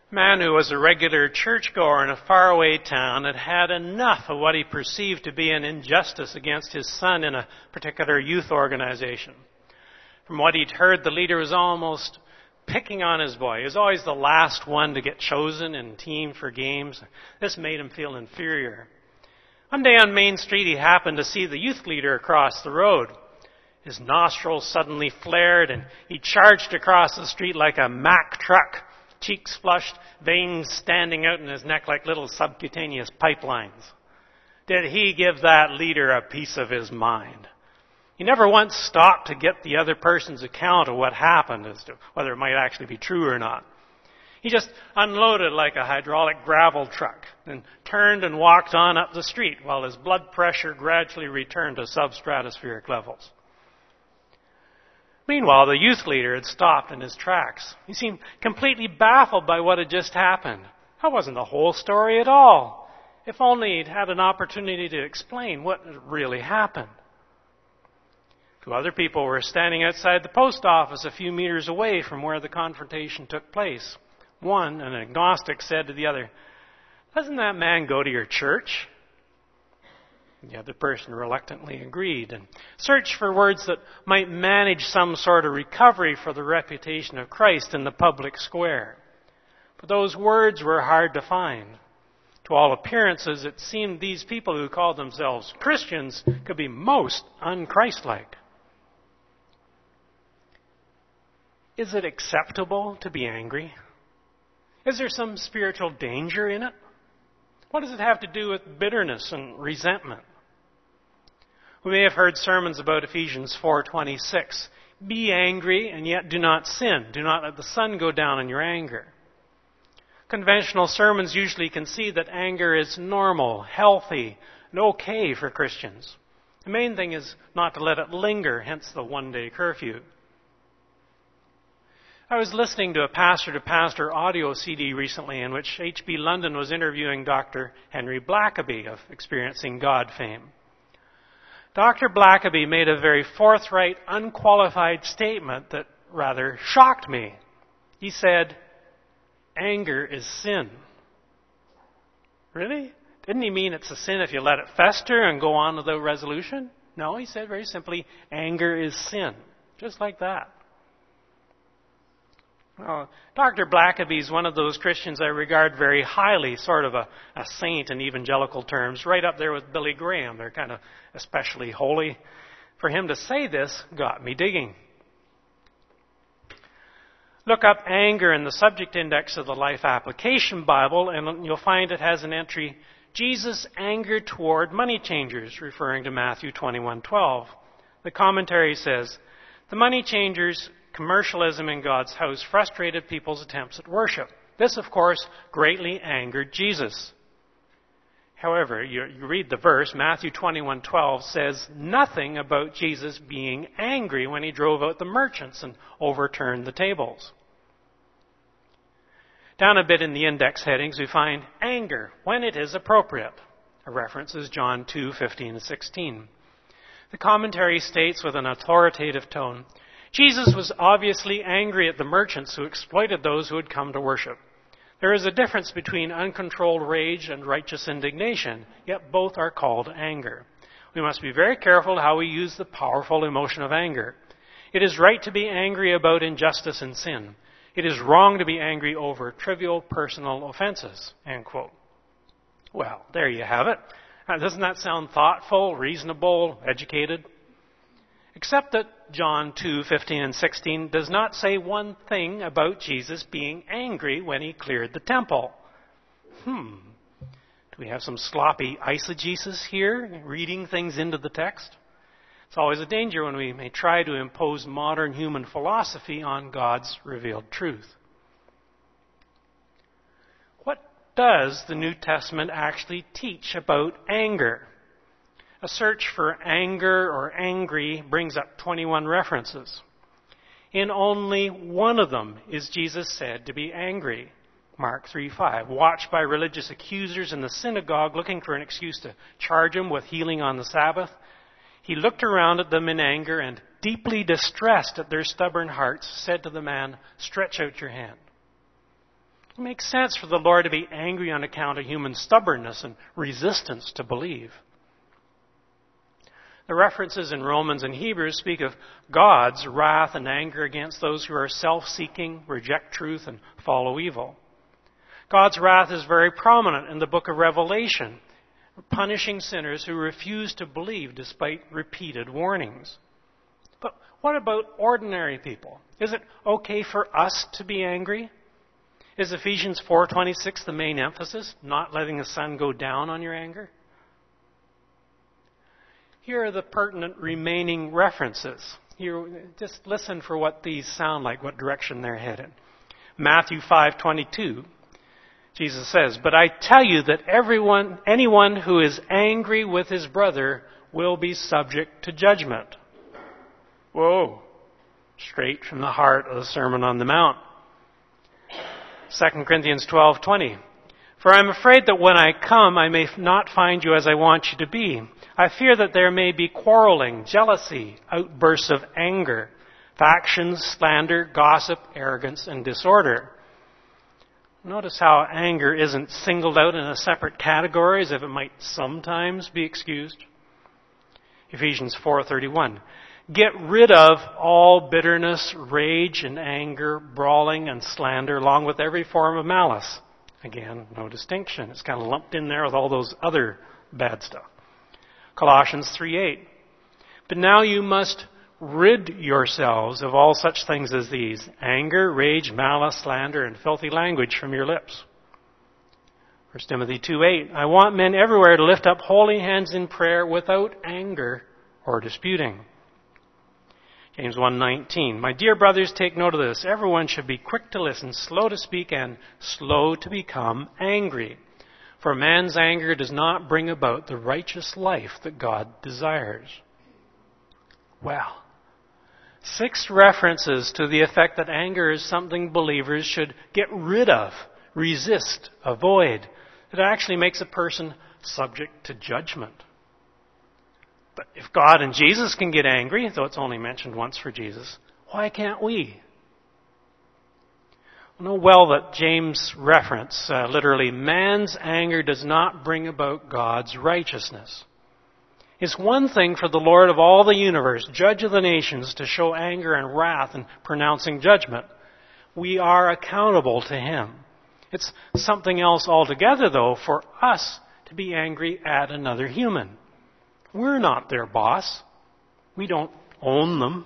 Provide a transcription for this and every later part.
Man who was a regular churchgoer in a faraway town had had enough of what he perceived to be an injustice against his son in a particular youth organization. From what he'd heard, the leader was almost picking on his boy. He was always the last one to get chosen and teamed for games. This made him feel inferior. One day on Main Street, he happened to see the youth leader across the road. His nostrils suddenly flared and he charged across the street like a Mack truck. Cheeks flushed, veins standing out in his neck like little subcutaneous pipelines. Did he give that leader a piece of his mind? He never once stopped to get the other person's account of what happened as to whether it might actually be true or not. He just unloaded like a hydraulic gravel truck and turned and walked on up the street while his blood pressure gradually returned to substratospheric levels. Meanwhile, the youth leader had stopped in his tracks. He seemed completely baffled by what had just happened. That wasn't the whole story at all. If only he'd had an opportunity to explain what had really happened. Two other people were standing outside the post office a few meters away from where the confrontation took place. One, an agnostic, said to the other, "Doesn't that man go to your church?" The other person reluctantly agreed and searched for words that might manage some sort of recovery for the reputation of Christ in the public square. But those words were hard to find. To all appearances, it seemed these people who called themselves Christians could be most un-Christ-like. Is it acceptable to be angry? Is there some spiritual danger in it? What does it have to do with bitterness and resentment? We may have heard sermons about Ephesians 4:26. Be angry and yet do not sin. Do not let the sun go down in your anger. Conventional sermons usually concede that anger is normal, healthy, and okay for Christians. The main thing is not to let it linger, hence the one-day curfew. I was listening to a pastor-to-pastor audio CD recently in which H.B. London was interviewing Dr. Henry Blackaby of Experiencing God fame. Dr. Blackaby made a very forthright, unqualified statement that rather shocked me. He said, "Anger is sin." Really? Didn't he mean it's a sin if you let it fester and go on without resolution? No, he said very simply, anger is sin. Just like that. Well, Dr. Blackaby is one of those Christians I regard very highly, sort of a saint in evangelical terms, right up there with Billy Graham. They're kind of especially holy. For him to say this got me digging. Look up anger in the subject index of the Life Application Bible, and you'll find it has an entry, Jesus angered toward money changers, referring to Matthew 21:12. The commentary says, the money changers' commercialism in God's house frustrated people's attempts at worship. This, of course, greatly angered Jesus. However, you read the verse, Matthew 21:12 says nothing about Jesus being angry when he drove out the merchants and overturned the tables. Down a bit in the index headings, we find anger when it is appropriate. A reference is John 2:15 and 16. The commentary states with an authoritative tone, Jesus was obviously angry at the merchants who exploited those who had come to worship. There is a difference between uncontrolled rage and righteous indignation, yet both are called anger. We must be very careful how we use the powerful emotion of anger. It is right to be angry about injustice and sin. It is wrong to be angry over trivial personal offenses, end quote. Well, there you have it. Doesn't that sound thoughtful, reasonable, educated? Except that John 2:15 and 16 does not say one thing about Jesus being angry when he cleared the temple. Do we have some sloppy eisegesis here, reading things into the text? It's always a danger when we may try to impose modern human philosophy on God's revealed truth. What does the New Testament actually teach about anger? A search for anger or angry brings up 21 references. In only one of them is Jesus said to be angry. Mark 3:5, watched by religious accusers in the synagogue looking for an excuse to charge him with healing on the Sabbath, he looked around at them in anger and, deeply distressed at their stubborn hearts, said to the man, "Stretch out your hand." It makes sense for the Lord to be angry on account of human stubbornness and resistance to believe. The references in Romans and Hebrews speak of God's wrath and anger against those who are self-seeking, reject truth, and follow evil. God's wrath is very prominent in the book of Revelation, punishing sinners who refuse to believe despite repeated warnings. But what about ordinary people? Is it okay for us to be angry? Is Ephesians 4:26 the main emphasis, not letting the sun go down on your anger? Here are the pertinent remaining references. Here, just listen for what these sound like, what direction they're headed. Matthew 5:22, Jesus says, "But I tell you that anyone who is angry with his brother will be subject to judgment." Whoa, straight from the heart of the Sermon on the Mount. 2 Corinthians 12:20, "For I am afraid that when I come, I may not find you as I want you to be. I fear that there may be quarreling, jealousy, outbursts of anger, factions, slander, gossip, arrogance, and disorder." Notice how anger isn't singled out in a separate category as if it might sometimes be excused. Ephesians 4:31, "Get rid of all bitterness, rage, and anger, brawling, and slander, along with every form of malice." Again, no distinction. It's kind of lumped in there with all those other bad stuff. Colossians 3:8, "But now you must rid yourselves of all such things as these: anger, rage, malice, slander, and filthy language from your lips." 1 Timothy 2:8, "I want men everywhere to lift up holy hands in prayer without anger or disputing." James 1:19, "My dear brothers, take note of this. Everyone should be quick to listen, slow to speak, and slow to become angry. For man's anger does not bring about the righteous life that God desires." Well, 6 references to the effect that anger is something believers should get rid of, resist, avoid. It actually makes a person subject to judgment. But if God and Jesus can get angry, though it's only mentioned once for Jesus, why can't we? Know well that James' reference, literally, man's anger does not bring about God's righteousness. It's one thing for the Lord of all the universe, judge of the nations, to show anger and wrath in pronouncing judgment. We are accountable to Him. It's something else altogether, though, for us to be angry at another human. We're not their boss. We don't own them.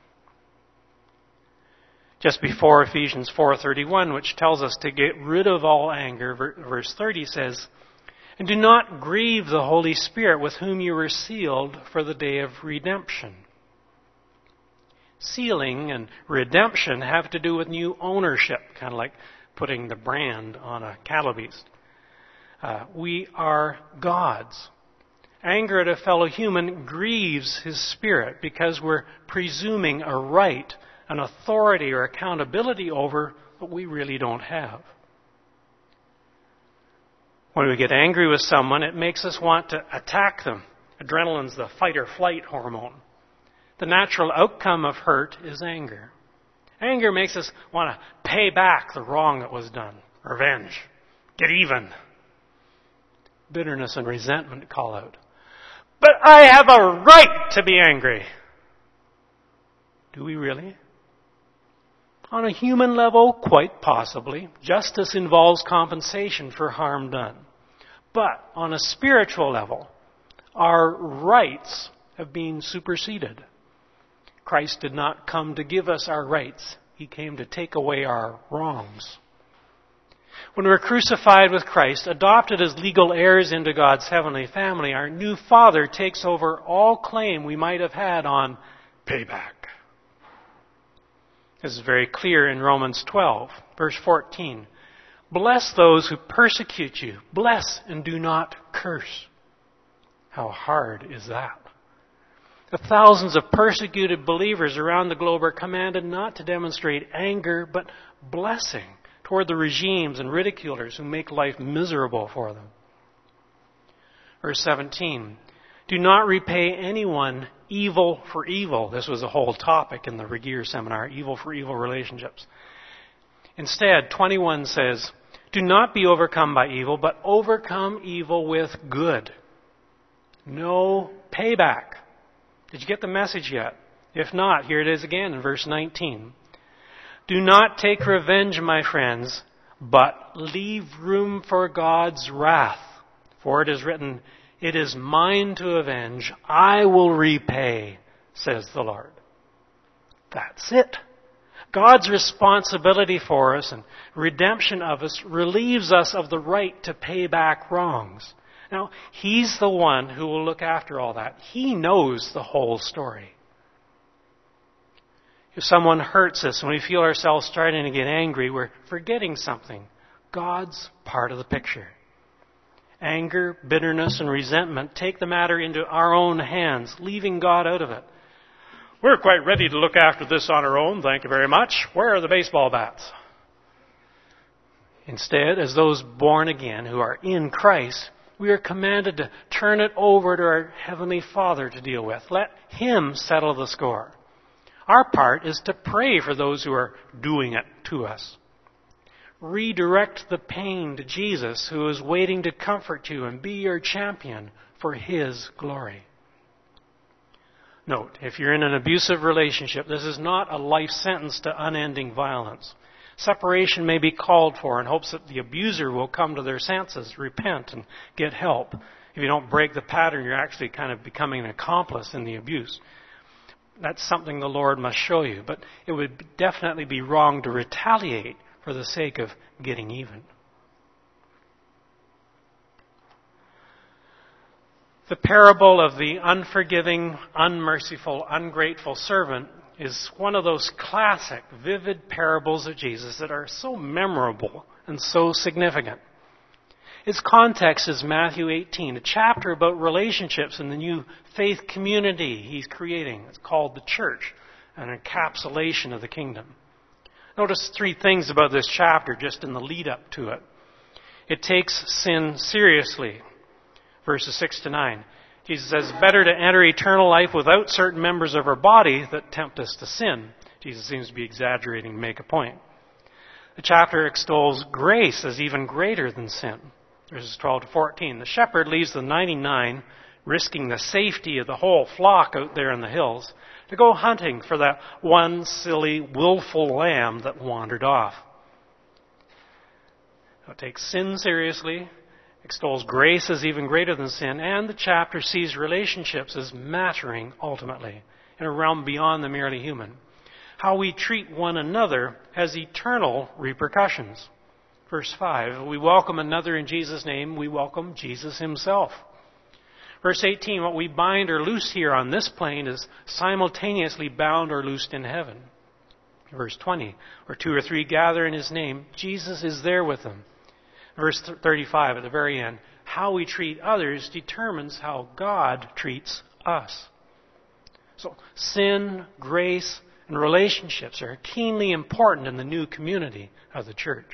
Just before Ephesians 4:31, which tells us to get rid of all anger, verse 30 says, "And do not grieve the Holy Spirit with whom you were sealed for the day of redemption." Sealing and redemption have to do with new ownership, kind of like putting the brand on a cattle beast. We are God's. Anger at a fellow human grieves His Spirit because we're presuming a right, an authority or accountability over what we really don't have. When we get angry with someone, it makes us want to attack them. Adrenaline's the fight or flight hormone. The natural outcome of hurt is anger. Anger makes us want to pay back the wrong that was done. Revenge. Get even. Bitterness and resentment call out, "But I have a right to be angry." Do we really? On a human level, quite possibly. Justice involves compensation for harm done. But on a spiritual level, our rights have been superseded. Christ did not come to give us our rights. He came to take away our wrongs. When we're crucified with Christ, adopted as legal heirs into God's heavenly family, our new Father takes over all claim we might have had on payback. This is very clear in Romans 12, verse 14. "Bless those who persecute you. Bless and do not curse." How hard is that? The thousands of persecuted believers around the globe are commanded not to demonstrate anger, but blessing toward the regimes and ridiculers who make life miserable for them. Verse 17. "Do not repay anyone evil for evil." This was a whole topic in the Regier seminar, evil for evil relationships. Instead, 21 says, do not be overcome by evil, but overcome evil with good. No payback. Did you get the message yet? If not, here it is again in verse 19. Do not take revenge, my friends, but leave room for God's wrath. For it is written, it is mine to avenge, I will repay, says the Lord. That's it. God's responsibility for us and redemption of us relieves us of the right to pay back wrongs. Now, He's the one who will look after all that. He knows the whole story. If someone hurts us and we feel ourselves starting to get angry, we're forgetting something. God's part of the picture. Anger, bitterness, and resentment take the matter into our own hands, leaving God out of it. We're quite ready to look after this on our own, thank you very much. Where are the baseball bats? Instead, as those born again who are in Christ, we are commanded to turn it over to our Heavenly Father to deal with. Let Him settle the score. Our part is to pray for those who are doing it to us. Redirect the pain to Jesus, who is waiting to comfort you and be your champion for His glory. Note, if you're in an abusive relationship, this is not a life sentence to unending violence. Separation may be called for in hopes that the abuser will come to their senses, repent, and get help. If you don't break the pattern, you're actually kind of becoming an accomplice in the abuse. That's something the Lord must show you. But it would definitely be wrong to retaliate for the sake of getting even. The parable of the unforgiving, unmerciful, ungrateful servant is one of those classic, vivid parables of Jesus that are so memorable and so significant. Its context is Matthew 18, a chapter about relationships in the new faith community He's creating. It's called the church, an encapsulation of the kingdom. Notice three things about this chapter just in the lead up to it. It takes sin seriously. Verses 6 to 9. Jesus says, better to enter eternal life without certain members of our body that tempt us to sin. Jesus seems to be exaggerating to make a point. The chapter extols grace as even greater than sin. Verses 12 to 14. The shepherd leaves the 99, risking the safety of the whole flock out there in the hills, to go hunting for that one silly, willful lamb that wandered off. It takes sin seriously, extols grace as even greater than sin, and the chapter sees relationships as mattering ultimately in a realm beyond the merely human. How we treat one another has eternal repercussions. Verse 5, we welcome another in Jesus' name, we welcome Jesus Himself. Verse 18, what we bind or loose here on this plane is simultaneously bound or loosed in heaven. Verse 20, where two or three gather in His name, Jesus is there with them. Verse 35 at the very end, how we treat others determines how God treats us. So sin, grace, and relationships are keenly important in the new community of the church.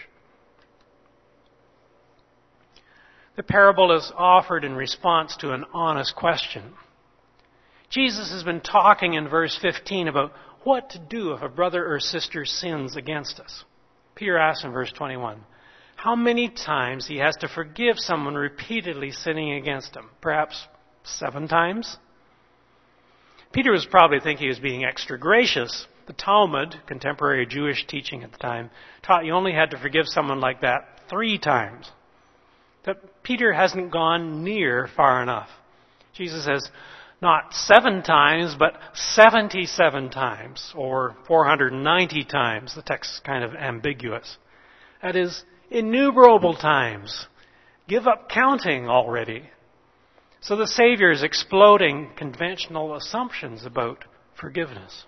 The parable is offered in response to an honest question. Jesus has been talking in verse 15 about what to do if a brother or sister sins against us. Peter asks in verse 21, how many times he has to forgive someone repeatedly sinning against him? Perhaps 7 times? Peter was probably thinking he was being extra gracious. The Talmud, contemporary Jewish teaching at the time, taught you only had to forgive someone like that 3 times. But Peter hasn't gone near far enough. Jesus says, not 7 times, but 77 times, or 490 times. The text is kind of ambiguous. That is, innumerable times. Give up counting already. So the Savior is exploding conventional assumptions about forgiveness.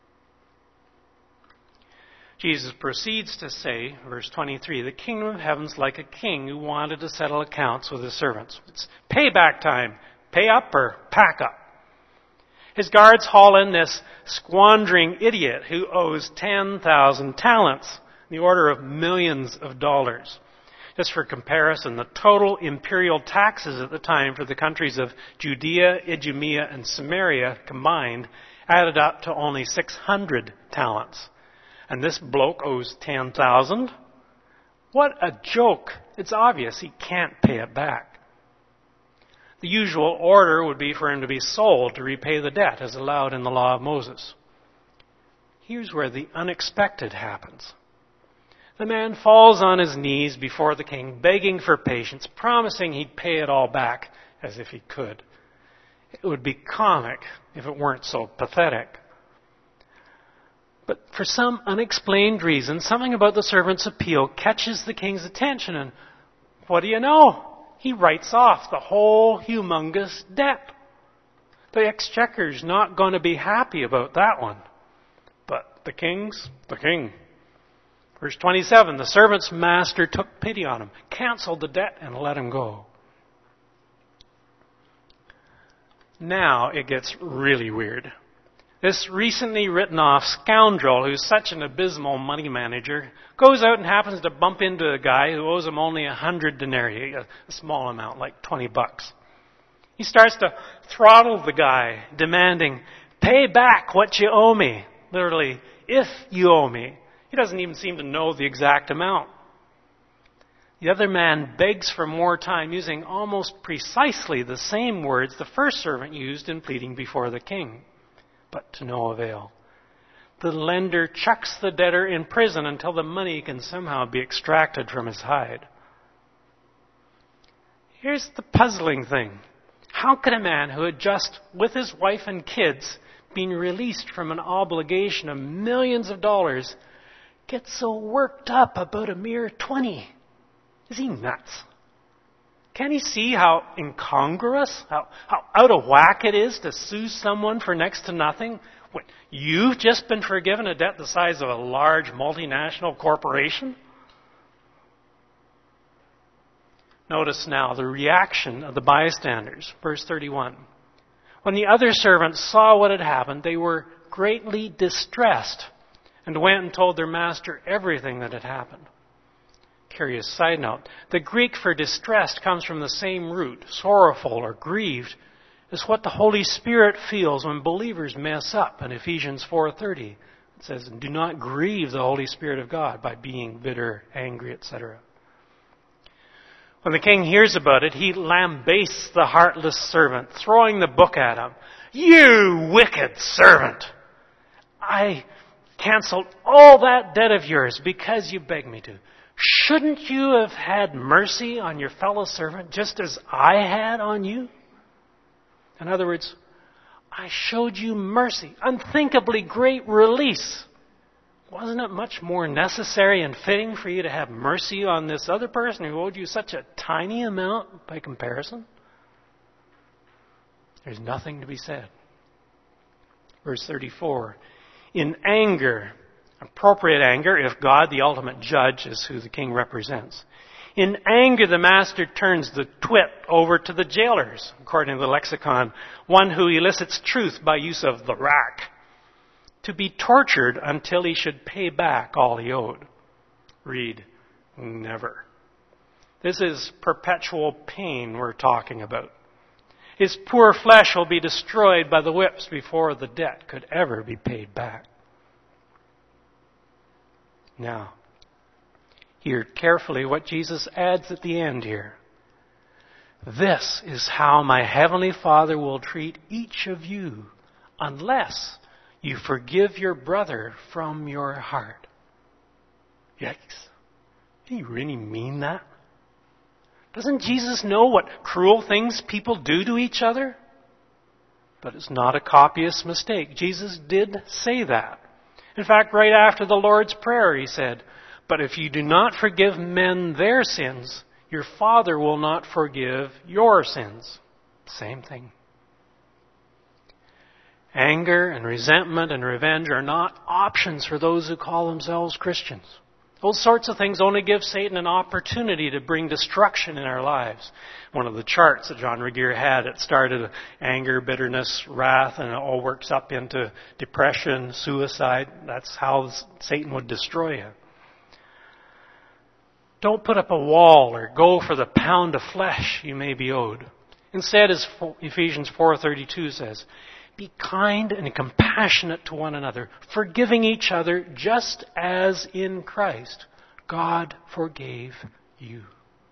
Jesus proceeds to say, verse 23, the kingdom of heaven's like a king who wanted to settle accounts with his servants. It's payback time. Pay up or pack up. His guards haul in this squandering idiot who owes 10,000 talents, the order of millions of dollars. Just for comparison, the total imperial taxes at the time for the countries of Judea, Idumea, and Samaria combined added up to only 600 talents. and this bloke owes 10,000. What a joke. It's obvious he can't pay it back. The usual order would be for him to be sold to repay the debt as allowed in the law of Moses. Here's where the unexpected happens. The man falls on his knees before the king, begging for patience, promising he'd pay it all back as if he could. It would be comic if it weren't so pathetic. But for some unexplained reason, something about the servant's appeal catches the king's attention, and what do you know? He writes off the whole humongous debt. The exchequer's not going to be happy about that one. But the king's the king. Verse 27, the servant's master took pity on him, canceled the debt, and let him go. Now it gets really weird. This recently written off scoundrel, who's such an abysmal money manager, goes out and happens to bump into a guy who owes him only 100 denarii, a small amount, like $20. He starts to throttle the guy, demanding, "Pay back what you owe me." Literally, "if you owe me." He doesn't even seem to know the exact amount. The other man begs for more time, using almost precisely the same words the first servant used in pleading before the king. But to no avail. The lender chucks the debtor in prison until the money can somehow be extracted from his hide. Here's the puzzling thing. How could a man who had just, with his wife and kids, been released from an obligation of millions of dollars, get so worked up about a mere 20? Is he nuts? Can he see how incongruous, how out of whack it is to sue someone for next to nothing when you've just been forgiven a debt the size of a large multinational corporation? Notice now the reaction of the bystanders. Verse 31. When the other servants saw what had happened, they were greatly distressed and went and told their master everything that had happened. Curious side note. The Greek for distressed comes from the same root, sorrowful or grieved, as what the Holy Spirit feels when believers mess up in Ephesians 4:30. It says, "Do not grieve the Holy Spirit of God by being bitter, angry, etc." When the king hears about it, he lambasts the heartless servant, throwing the book at him. "You wicked servant! I canceled all that debt of yours because you begged me to. Shouldn't you have had mercy on your fellow servant just as I had on you?" In other words, I showed you mercy, unthinkably great release. Wasn't it much more necessary and fitting for you to have mercy on this other person who owed you such a tiny amount by comparison? There's nothing to be said. Verse 34, in anger, appropriate anger, if God, the ultimate judge, is who the king represents. In anger, the master turns the twit over to the jailers, according to the lexicon, one who elicits truth by use of the rack, to be tortured until he should pay back all he owed. Read, never. This is perpetual pain we're talking about. His poor flesh will be destroyed by the whips before the debt could ever be paid back. Now, hear carefully what Jesus adds at the end here. This is how my heavenly Father will treat each of you unless you forgive your brother from your heart. Yikes. Do you really mean that? Doesn't Jesus know what cruel things people do to each other? But it's not a copyist mistake. Jesus did say that. In fact, right after the Lord's Prayer, he said, "But if you do not forgive men their sins, your Father will not forgive your sins." Same thing. Anger and resentment and revenge are not options for those who call themselves Christians. Those sorts of things only give Satan an opportunity to bring destruction in our lives. One of the charts that John Regier had, it started anger, bitterness, wrath, and it all works up into depression, suicide. That's how Satan would destroy you. Don't put up a wall or go for the pound of flesh you may be owed. Instead, as Ephesians 4:32 says, Be kind and compassionate to one another, forgiving each other just as in Christ God forgave you.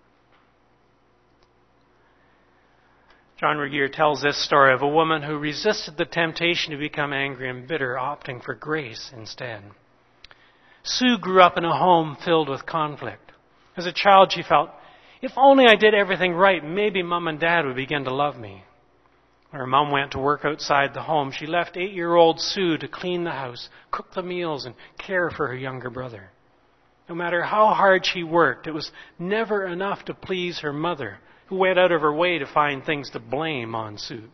John Regier tells this story of a woman who resisted the temptation to become angry and bitter, opting for grace instead. Sue grew up in a home filled with conflict. As a child, she felt, if only I did everything right, maybe Mom and Dad would begin to love me. When her mom went to work outside the home, she left 8-year-old Sue to clean the house, cook the meals, and care for her younger brother. No matter how hard she worked, it was never enough to please her mother, who went out of her way to find things to blame on Sue.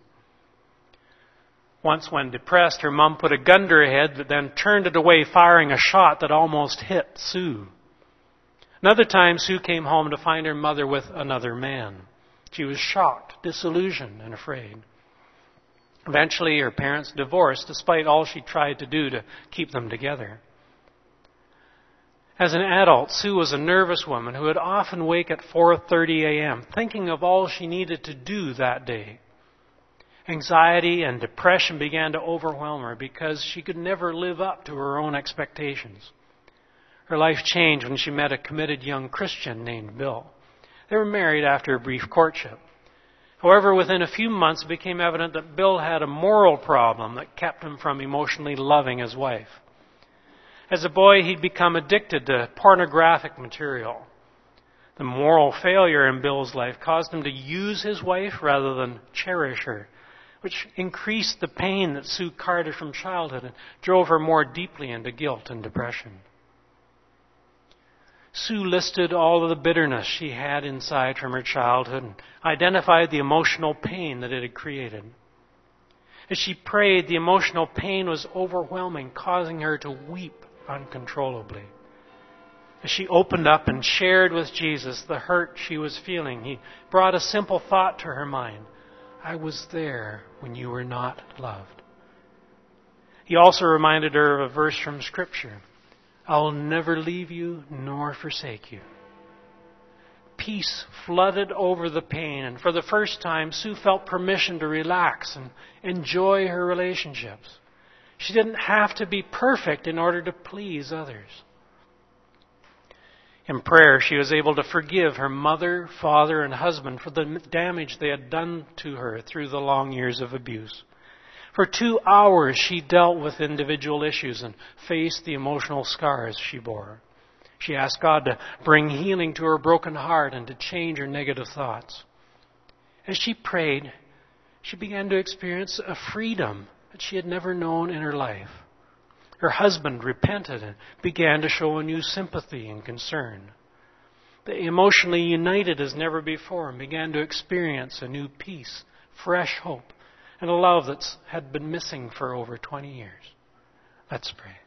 Once, when depressed, her mom put a gun to her head, but then turned it away, firing a shot that almost hit Sue. Another time, Sue came home to find her mother with another man. She was shocked, disillusioned, and afraid. Eventually, her parents divorced, despite all she tried to do to keep them together. As an adult, Sue was a nervous woman who would often wake at 4:30 a.m., thinking of all she needed to do that day. Anxiety and depression began to overwhelm her because she could never live up to her own expectations. Her life changed when she met a committed young Christian named Bill. They were married after a brief courtship. However, within a few months, it became evident that Bill had a moral problem that kept him from emotionally loving his wife. As a boy, he'd become addicted to pornographic material. The moral failure in Bill's life caused him to use his wife rather than cherish her, which increased the pain that Sue carried from childhood and drove her more deeply into guilt and depression. Sue listed all of the bitterness she had inside from her childhood and identified the emotional pain that it had created. As she prayed, the emotional pain was overwhelming, causing her to weep uncontrollably. As she opened up and shared with Jesus the hurt she was feeling, he brought a simple thought to her mind. I was there when you were not loved. He also reminded her of a verse from Scripture. I'll never leave you nor forsake you. Peace flooded over the pain, and for the first time, Sue felt permission to relax and enjoy her relationships. She didn't have to be perfect in order to please others. In prayer, she was able to forgive her mother, father, and husband for the damage they had done to her through the long years of abuse. For 2 hours, she dealt with individual issues and faced the emotional scars she bore. She asked God to bring healing to her broken heart and to change her negative thoughts. As she prayed, she began to experience a freedom that she had never known in her life. Her husband repented and began to show a new sympathy and concern. They emotionally united as never before and began to experience a new peace, fresh hope, and a love that had been missing for over 20 years. Let's pray.